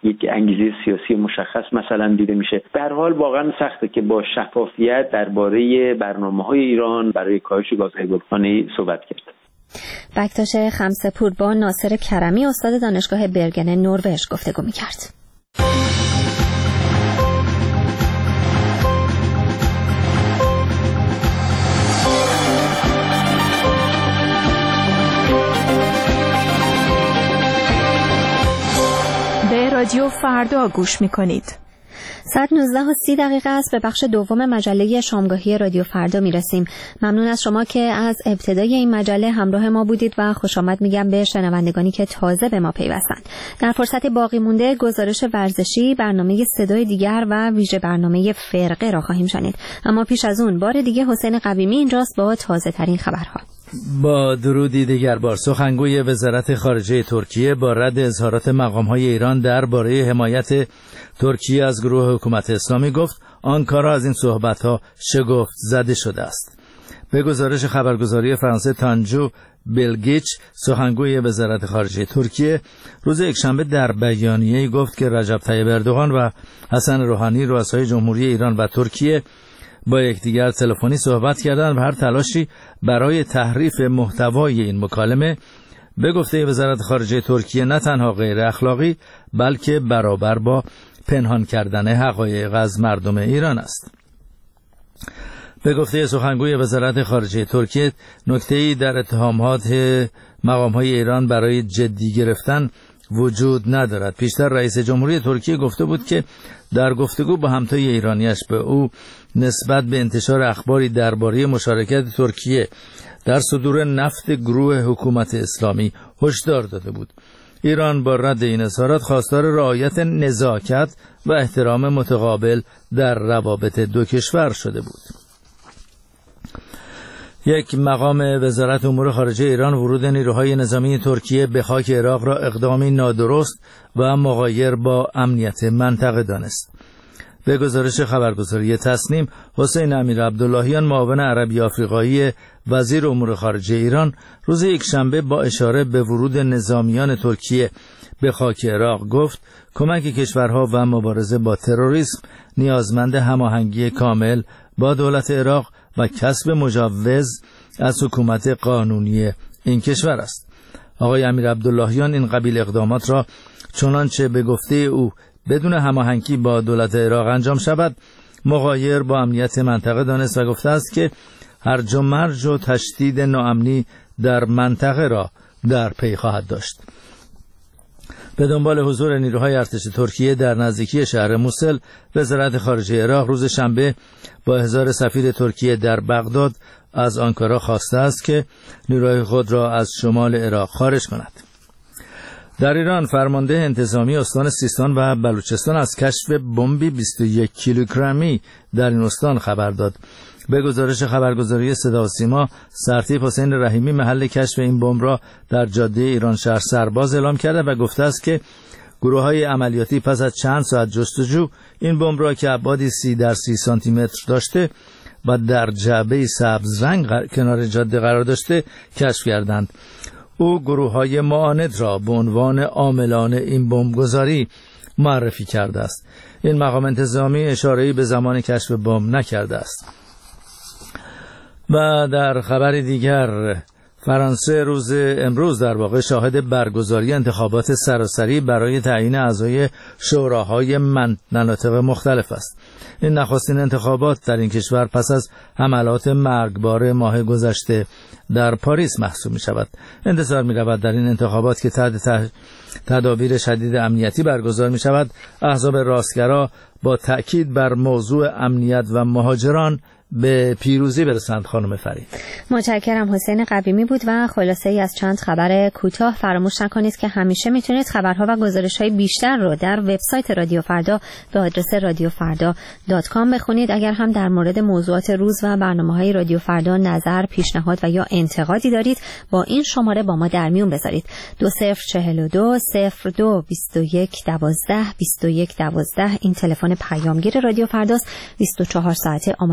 یک انگیزه سیاسی مشخص مثلا دیده میشه. به هر حال واقعا سخته که با شفافیت درباره برنامه‌های ایران برای کاهش گازهای گلخانه‌ای صحبت کرد. بکتاش خمسه‌پور با ناصر کرمی استاد دانشگاه برگن نروژ گفتگو می‌کرد. به رادیو فردا گوش می‌کنید. ساعت 19:30 است. به بخش دوم مجله شامگاهی رادیو فردا میرسیم. ممنون از شما که از ابتدای این مجله همراه ما بودید و خوش آمد میگم به شنوندگانی که تازه به ما پیوستند. در فرصت باقی مونده گزارش ورزشی، برنامه صدای دیگر و ویژه برنامه فرقه را خواهیم شنید. اما پیش از اون بار دیگه حسین قویمی اینجاست با تازه ترین خبرها. با درودی دیگر بار، سخنگوی وزارت خارجه ترکیه با رد اظهارات مقام‌های ایران درباره حمایت ترکیه از گروه حکومت اسلامی گفت آنکارا از این صحبت‌ها شگفت زده شده است. به گزارش خبرگزاری فرانسه تانجو بلگیچ، سخنگوی وزارت خارجه ترکیه روز یکشنبه در بیانیه‌ای گفت که رجب طیب اردوغان و حسن روحانی رؤسای جمهوری ایران و ترکیه با یکدیگر تلفنی صحبت کردند و هر تلاشی برای تحریف محتوای این مکالمه به گفته وزارت خارجه ترکیه نه تنها غیر اخلاقی بلکه برابر با پنهان کردن حقایق از مردم ایران است. به گفته سخنگوی وزارت خارجه ترکیه نکته‌ای در اتهامات مقام‌های ایران برای جدی گرفتن وجود ندارد. پیشتر رئیس جمهوری ترکیه گفته بود که در گفتگو با همتای ایرانیش به او نسبت به انتشار اخباری درباره مشارکت ترکیه در صدور نفت گروه حکومت اسلامی هشدار داده بود. ایران با رد این اظهارات خواستار رعایت نزاکت و احترام متقابل در روابط دو کشور شده بود. یک مقام وزارت امور خارجه ایران ورود نیروهای نظامی ترکیه به خاک عراق را اقدامی نادرست و مغایر با امنیت منطقه دانست. به گزارش خبرگزاری تصنیم، حسین امیر عبداللهیان معاون عربی آفریقایی وزیر امور خارجه ایران روز یکشنبه با اشاره به ورود نظامیان ترکیه به خاک عراق گفت کمک کشورها و مبارزه با تروریسم نیازمند هماهنگی کامل با دولت عراق و کسب مجوز از حکومت قانونی این کشور است. آقای امیر عبداللهیان این قبیل اقدامات را چنانچه به گفته او بدون هماهنگی با دولت عراق انجام شود مغایر با امنیت منطقه دانست و گفته است که هرج و مرج و تشدید ناامنی در منطقه را در پی خواهد داشت. به دنبال حضور نیروهای ارتش ترکیه در نزدیکی شهر موسل، وزارت خارجه عراق روز شنبه با احضار سفیر ترکیه در بغداد از آنکارا خواسته است که نیروهای خود را از شمال عراق خارج کند. در ایران فرمانده انتظامی استان سیستان و بلوچستان از کشف بمبی 21 کیلوگرمی در این استان خبر داد. به گزارش خبرگزاری صدا و سیما، سرتیپ حسین رحیمی محل کشف این بمب را در جاده ایران شهر سرباز اعلام کرده و گفته است که گروه‌های عملیاتی پس از چند ساعت جستجو این بمب را که ابعادی 30 در 30 سانتی متر داشته و در جعبه سبز رنگ کنار جاده قرار داشته کشف کردند. او گروه‌های معاند را به عنوان عاملان این بمبگذاری معرفی کرده است. این مقام انتظامی اشاره‌ای به زمان کشف بمب نکرده است. و در خبر دیگر، فرانسه روز امروز در واقع شاهد برگزاری انتخابات سراسری برای تعیین اعضای شوراهای مناطق مختلف است. این نخستین انتخابات در این کشور پس از حملات مرگبار ماه گذشته در پاریس محسوب می شود. انتظار می رود در این انتخابات که تحت تدابیر شدید امنیتی برگزار می شود، احزاب راستگرا با تأکید بر موضوع امنیت و مهاجران به پیروزی برسند. خانم فرید متشکرم. حسین قویمی بود و خلاصه ای از چند خبر کوتاه. فراموش نکنید که همیشه میتونید خبرها و گزارش‌های بیشتر رو در وبسایت رادیو فردا به آدرس radiofarda.com بخونید. اگر هم در مورد موضوعات روز و برنامه‌های رادیو فردا نظر، پیشنهاد و یا انتقادی دارید با این شماره با ما در میون بذارید. 2042 02 21 12 21 12 این تلفن پیامگیر رادیو فرداست. 24 ساعته آماده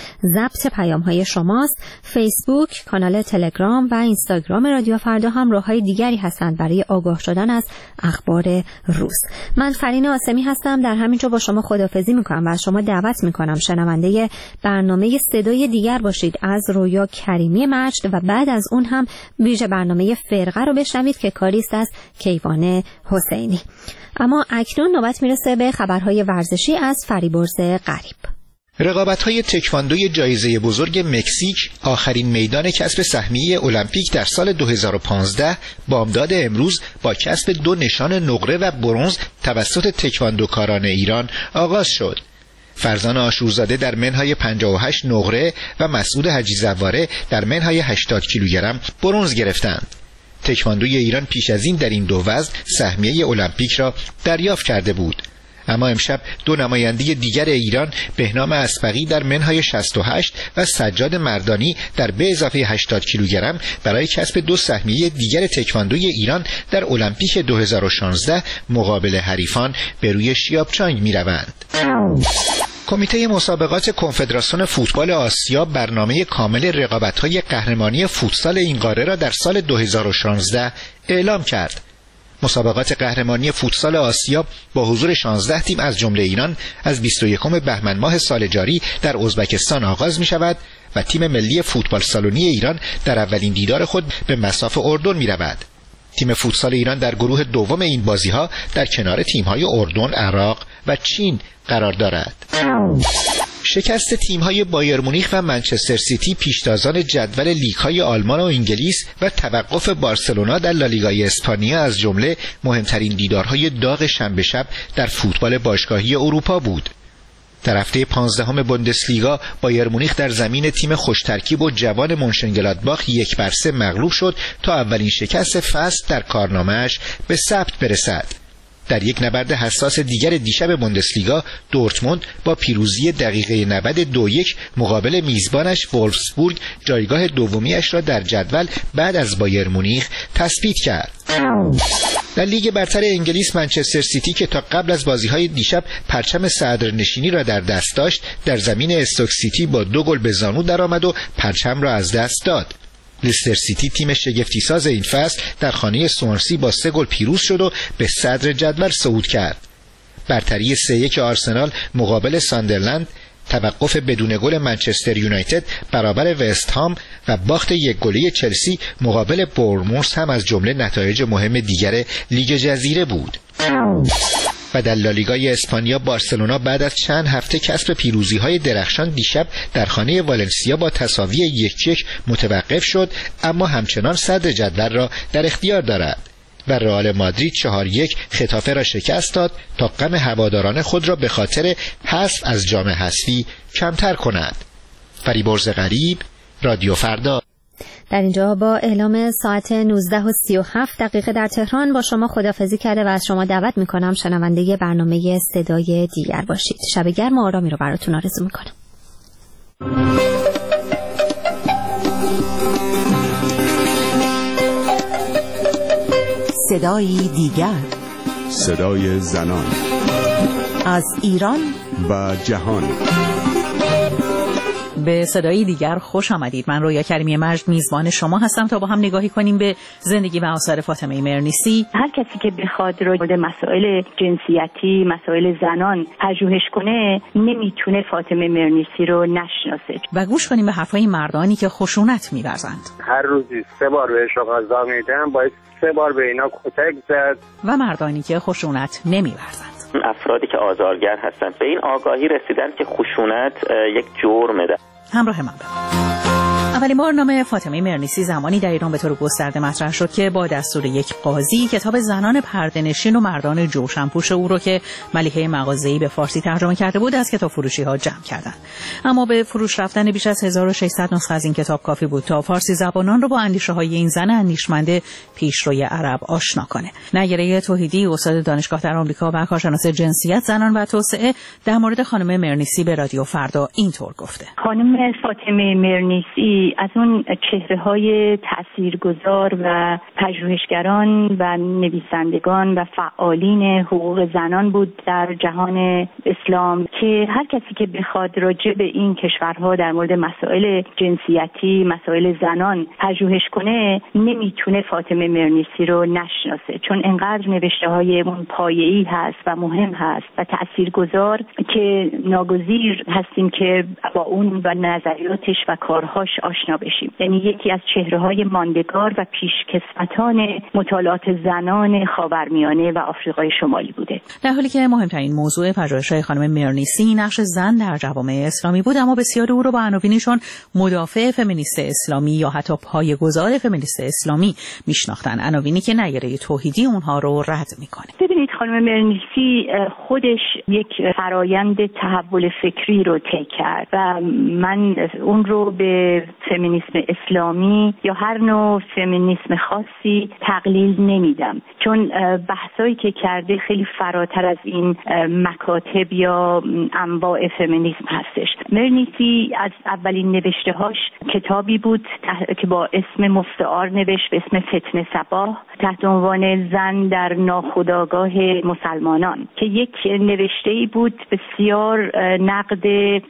ضبط پیام‌های شماست. فیسبوک، کانال تلگرام و اینستاگرام رادیو فردا هم راه‌های دیگری هستند برای آگاه شدن از اخبار روز. من فرین آسمی هستم، در همینجا با شما خداحافظی می‌کنم و از شما دعوت می‌کنم شنونده برنامه صدای دیگر باشید از رویا کریمی مجد و بعد از اون هم ویژه برنامه فرقه رو بشنوید که کاری است از کیوان حسینی. اما اکنون نوبت میرسه به خبرهای ورزشی از فریبرز غریب. رقابت‌های تکواندوی جایزه بزرگ مکزیک آخرین میدان کسب سهمیه المپیک در سال 2015 بامداد امروز با کسب 2 نشان نقره و برنز توسط تکواندوکاران ایران آغاز شد. فرزان آشورزاده در منهای 58 نقره و مسعود حجی زواره در منهای 80 کیلوگرم برنز گرفتند. تکواندوی ایران پیش از این در این 2 وزن سهمیه المپیک را دریافت کرده بود. اما امشب 2 نماینده دیگر ایران بهنام اسبقی در منهای 68 و سجاد مردانی در به اضافه 80 کیلوگرم برای کسب 2 سهمیه دیگر تکواندوی ایران در المپیک 2016 مقابل حریفان به روی شیابچانگ می‌روند. کمیته مسابقات کنفدراسیون فوتبال آسیا برنامه کامل رقابت‌های قهرمانی فوتسال این قاره را در سال 2016 اعلام کرد. مسابقات قهرمانی فوتسال آسیا با حضور 16 تیم از جمله ایران از 21 بهمن ماه سال جاری در ازبکستان آغاز می شود و تیم ملی فوتبال سالونی ایران در اولین دیدار خود به مصاف اردن می رود. تیم فوتسال ایران در گروه دوم این بازی‌ها در کنار تیم‌های اردن، عراق و چین قرار دارد. شکست تیم‌های بایر مونیخ و منچستر سیتی پیشتازان جدول لیگ‌های آلمان و انگلیس و توقف بارسلونا در لالیگای اسپانیا از جمله مهمترین دیدارهای داغ شنبه شب در فوتبال باشگاهی اروپا بود. در هفته 15 بوندسلیگا بایر مونیخ در زمین تیم خوشترکیب و جوان مونشنگلادباخ 1-3 مغلوب شد تا اولین شکست فصل در کارنامه‌اش به ثبت برسد. در یک نبرد حساس دیگر دیشب بوندسلیگا دورتموند با پیروزی دقیقه 90 2-1 مقابل میزبانش وولفسبورگ جایگاه دومیش را در جدول بعد از بایر مونیخ تثبیت کرد. در لیگ برتر انگلیس منچستر سیتی که تا قبل از بازی‌های دیشب پرچم صدرنشینی را در دست داشت در زمین استوک سیتی با 2 گل به زانو درآمد و پرچم را از دست داد. لستر سیتی تیم شگفتی‌ساز این فصل در خانه سوانسی با 3 گل پیروز شد و به صدر جدول صعود کرد. برتری 3-1 آرسنال مقابل ساندرلند، توقف بدون گل منچستر یونایتد برابر وست هام و باخت 1 گلی چلسی مقابل بورنموث هم از جمله نتایج مهم دیگر لیگ جزیره بود. و در لالیگای اسپانیا بارسلونا بعد از چند هفته کسب پیروزی‌های درخشان دیشب در خانه والنسیا با تساوی 1-1 متوقف شد، اما همچنان صدر جدول را در اختیار دارد و رئال مادرید 4-1 خطافه را شکست داد تا غم هواداران خود را به خاطر حذف از جام حذفی کمتر کند. فریبرز غریب، رادیو فردا. در اینجا با اعلام ساعت 19:37 در تهران با شما خداحافظی کرده و از شما دعوت میکنم شنونده برنامه صدای دیگر باشید. شب گرم و آرامی رو براتون آرزو میکنم. صدای دیگر، صدای زنان از ایران و جهان. به صدای دیگر خوش آمدید. من رویا کریمی مجد میزبان شما هستم تا با هم نگاهی کنیم به زندگی و آثار فاطمه مرنیسی. هر کسی که بخواد راجع به مسائل جنسیتی، مسائل زنان پژوهش کنه نمیتونه فاطمه مرنیسی رو نشناسه. و گوش کنیم به حرفای مردانی که خشونت می‌ورزند. هر روزی 3 بار بهش غذا میدم، باید 3 بار به اینا کتک زد. و مردانی که خشونت نمی‌ورزند. افرادی که آزارگر هستند به این آگاهی رسیدن که خشونت یک جرمه. همراه من اولین بار نام فاطمه مرنیسی زمانی در ایران به طور گسترده مطرح شد که با دستور یک قاضی کتاب زنان پرده‌نشین و مردان جوشن‌پوش او رو که ملیحه مغازه‌ای به فارسی ترجمه کرده بود از کتاب فروشی‌ها جمع کردند. اما به فروش رفتن بیش از 1600 نسخه از این کتاب کافی بود تا فارسی زبانان رو با اندیشه‌های این زن اندیشمند پیشروی عرب آشنا کنه. نگره توحیدی، استاد دانشگاه در آمریکا و کارشناس جنسیت، زنان و توسعه، در مورد خانم مرنیسی به رادیو فردا اینطور گفته: خانم فاطمه مرنیسی مرنیسی از اون چهره‌های تاثیرگذار و پژوهشگران و نویسندگان و فعالین حقوق زنان بود در جهان اسلام که هر کسی که بخواد راجع به این کشورها در مورد مسائل جنسیتی، مسائل زنان پژوهش کنه نمیتونه فاطمه مرنیسی رو نشناسه، چون انقدر نوشته‌های اون پایه‌ای هست و مهم هست و تاثیرگذار که ناگزیر هستیم که با اون و نظریاتش و کارهاش آشنا بشیم. یعنی یکی از چهره‌های ماندگار و پیشکسوتان مطالعات زنان خاورمیانه و آفریقای شمالی بوده. در حالی که مهمترین موضوع پژوهش‌های خانم مرنیسی نقش زن در جوامع اسلامی بود، اما بسیاری او را با عناوینشون مدافع فمینیست اسلامی یا حتی پایه‌گذار فمینیست اسلامی میشناختن، عناوینی که نیره توحیدی اونها رو رد میکنه. ببینید خانم مرنیسی خودش یک فرایند تحول فکری رو طی کرد و من اون رو به فمینیسم اسلامی یا هر نوع فمینیسم خاصی تقلیل نمیدم، چون بحثایی که کرده خیلی فراتر از این مکاتب یا انواع فمینیسم هستش. مرنیسی از اولین نوشته‌هاش کتابی بود که با اسم مستعار نوشت به اسم فتنه صباح تحت عنوان زن در ناخودآگاه مسلمانان که یک نوشته‌ای بود بسیار نقد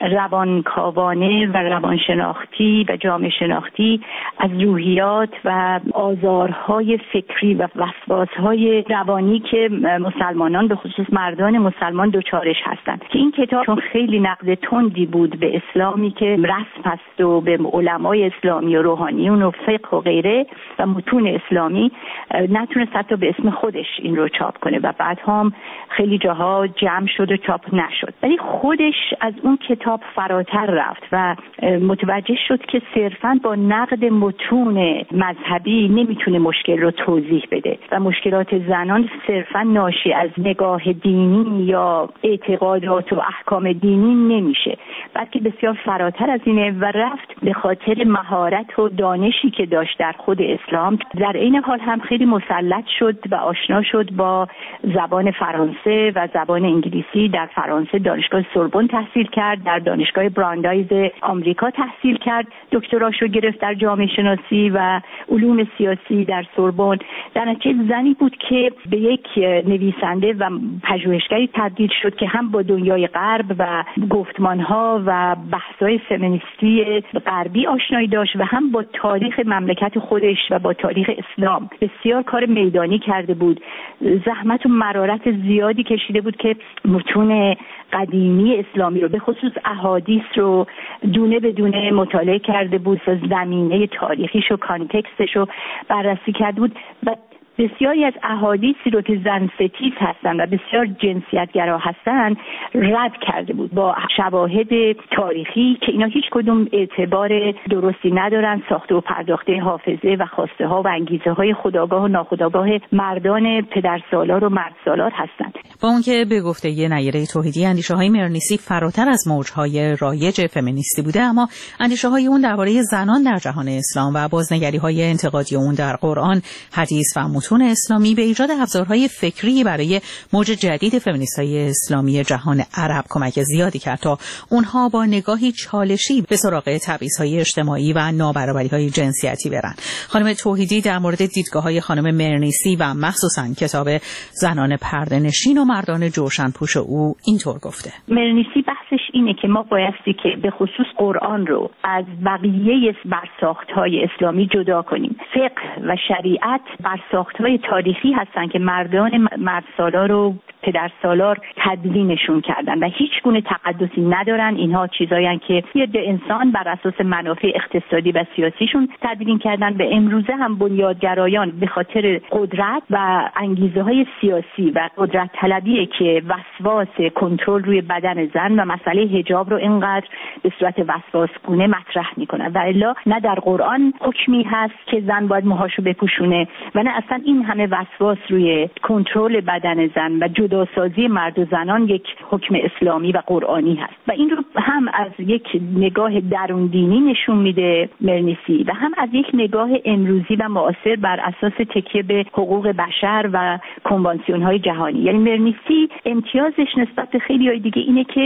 روانکاوانه و روانشناختی و جامعه شناختی از روحیات و آزارهای فکری و وسواسهای روانی که مسلمانان به خصوص مردان مسلمان دچارش هستند. که این کتاب چون خیلی نقد تندی بود به اسلامی که رسم هست و به علمای اسلامی و روحانیون و فقه و غیره و متون اسلامی، نتونست حتی به اسم خودش این رو چاپ کنه و بعد هم خیلی جاها جمع شد و چاپ نشد. ولی خودش از اون کتاب فراتر رفت و متوجه شد که صرفاً با نقد متون مذهبی نمیتونه مشکل رو توضیح بده و مشکلات زنان صرفاً ناشی از نگاه دینی یا اعتقادات و احکام دینی نمیشه، بلکه بسیار فراتر از اینه و رفت به خاطر مهارت و دانشی که داشت در خود اسلام. در این حال هم خیلی مسلط شد و آشنا شد با زبان فرانسه و زبان انگلیسی. در فرانسه دانشگاه سوربن تحصیل کرد، در دانشگاه براندایز آمریکا تحصیل کرد، دکتراشو گرفت در جامعه شناسی و علوم سیاسی در سوربن. در نتیجه زنی بود که به یک نویسنده و پژوهشگری تبدیل شد که هم با دنیای غرب و گفتمانها و بحث‌های فمینیستی غربی آشنایی داشت و هم با تاریخ مملکت خودش و با تاریخ اسلام بسیار کار میدانی کرده بود. زحمت و مرارت زیادی کشیده بود که متون قدیمی اسلامی رو به خصوص احادیث رو دونه به دونه مطالعه کرده بود و زمینه تاریخیش و کانتکستش رو بررسی کرده بود و بسیاری از احادیثی رو که زن ستیز هستن و بسیار جنسیتگرا هستن رد کرده بود با شواهد تاریخی که اینا هیچ کدوم اعتبار درستی ندارن، ساخته و پرداخته حافظه و خواسته ها و انگیزه های خودآگاه و ناخودآگاه مردان پدرسالار و مردسالار هستند. با اون که به گفته یه نیره توحیدی اندیشه های مرنیسی فراتر از موجهای رایج فمینیستی بوده، اما اندیشه های اون درباره زنان در جهان اسلام و بازنگری های انتقادی اون در قرآن، حدیث و متون اسلامی به ایجاد ابزارهای فکری برای موج جدید فمینیست‌های اسلامی جهان عرب کمک زیادی کرد تا اونها با نگاهی چالشی به سراغ تبعیض‌های اجتماعی و نابرابری‌های جنسیتی برن. خانم توحیدی در مورد دیدگاه‌های خانم مرنیسی و مخصوصاً کتاب زنان پرده‌نشین و مردان جوشنپوش او اینطور گفته: مرنیسی بحثش اینه که ما بایستی که به خصوص قرآن رو از بقیه برساخت‌های اسلامی جدا کنیم. فقه و شریعت برساخت‌های تاریخی هستن که مردان مردسالار و پدرسالار تدوینشون کردن و هیچ گونه تقدسی ندارن. اینها چیزایی هستن که یه انسان بر اساس منافع اقتصادی و سیاسیشون تدوین کردن. به امروزه هم بنیادگرایان به خاطر قدرت و انگیزه‌های سیاسی و قدرت طلبی که وسواس کنترل روی بدن زن و مسئله حجاب رو اینقدر به صورت وسواسگونه مطرح میکنن و الا نه در قرآن حکمی هست که زن باید موهاشو بپوشونه و نه اصلا این همه وسواس روی کنترل بدن زن و جداسازی مرد و زنان یک حکم اسلامی و قرآنی هست و این رو هم از یک نگاه درون دینی نشون میده مرنیسی و هم از یک نگاه امروزی و معاصر بر اساس تکیه به حقوق بشر و کنوانسیون های جهانی. یعنی مرنیسی امتیازش نسبت به خیلی های دیگه اینه که در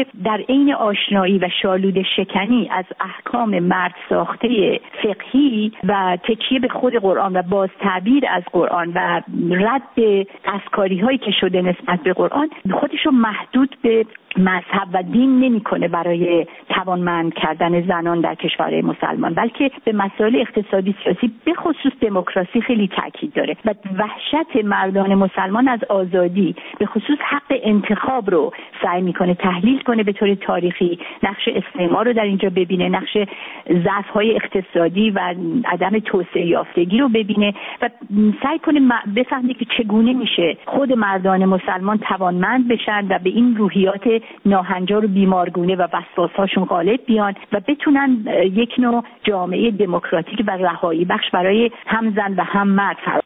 عین آشنایی و شالوده شکنی از احکام مرد ساخته فقهی و تکیه به خود قرآن و باز تعبیر از قرآن و رد دستکاری هایی که شده نسبت به قرآن خودشو محدود به مذهب و دین نمی‌کنه برای توانمند کردن زنان در کشورهای مسلمان، بلکه به مسائل اقتصادی سیاسی به خصوص دموکراسی خیلی تاکید داره و وحشت مردان مسلمان از آزادی به خصوص حق انتخاب رو سعی می‌کنه تحلیل کنه به طور تاریخی، نقش استعمار رو در اینجا ببینه، نقش ضعف‌های اقتصادی و عدم توسعه یافتگی رو ببینه و سعی کنه بفهمه که چگونه میشه خود مردان مسلمان توانمند بشن و به این روحیات ناهنجار و بیمارگونه و وسواس‌هاشون غالب بیان و بتونن یک نوع جامعه دموکراتیک و رهایی بخش برای هم زن و هم مرد